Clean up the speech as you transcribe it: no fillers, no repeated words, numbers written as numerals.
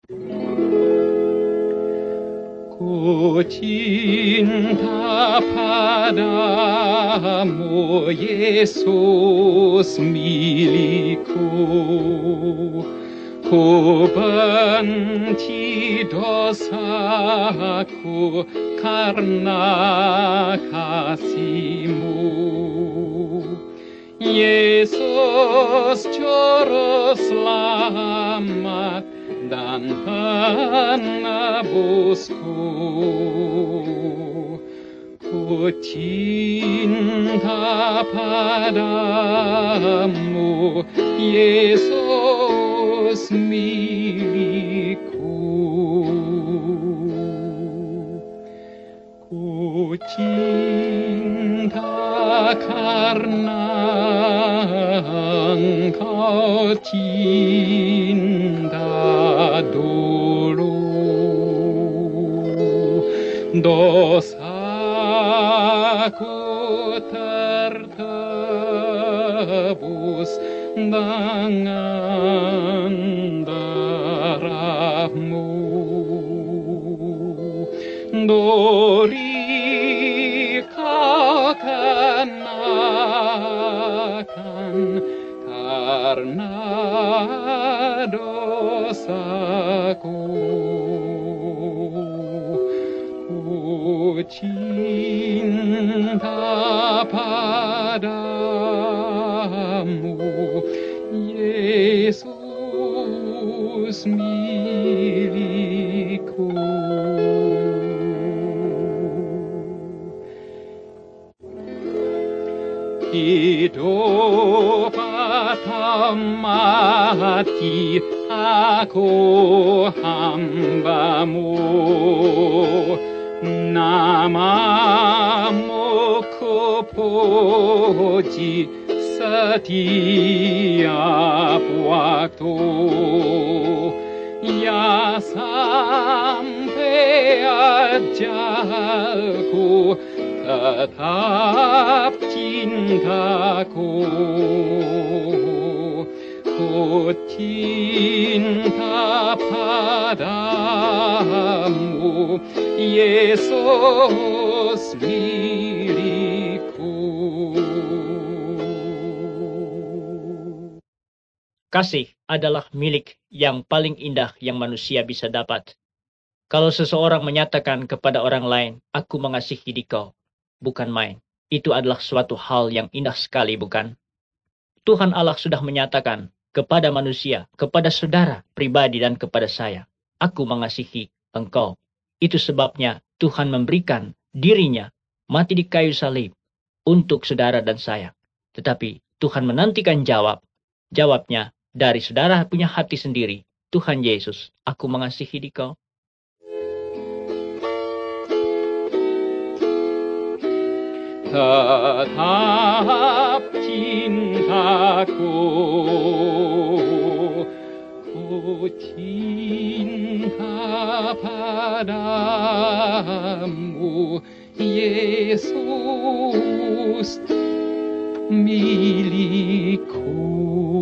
Ku cinta padamu, Yesus milikku. Ku benci dosaku karena kasih-Mu. Yesus juru selamat dan penebusku. Ku cinta padamu, Yesus milikku. Ku cinta karena Engkau cinta dulu. Dosaku tertebus dengan darah-Mu. Dori Kau kenakan karena dosaku. Ku cinta padamu, Yesus milikku. Hidup atau mati, aku hamba-Mu. Nama-Mu ku puji setiap waktu. Ya sampai ajalku tetap cintaku. Ku cinta padamu, Yesus milikku. Kasih adalah milik yang paling indah yang manusia bisa dapat. Kalau seseorang menyatakan kepada orang lain, aku mengasihi dikau, bukan main. Itu adalah suatu hal yang indah sekali, bukan? Tuhan Allah sudah menyatakan kepada manusia, kepada saudara pribadi dan kepada saya, aku mengasihi engkau. Itu sebabnya Tuhan memberikan dirinya mati di kayu salib untuk saudara dan saya. Tetapi Tuhan menantikan jawabnya dari saudara punya hati sendiri. Tuhan Yesus, aku mengasihi dikau. Tetap cintaku, ku cinta padamu, Yesus milikku.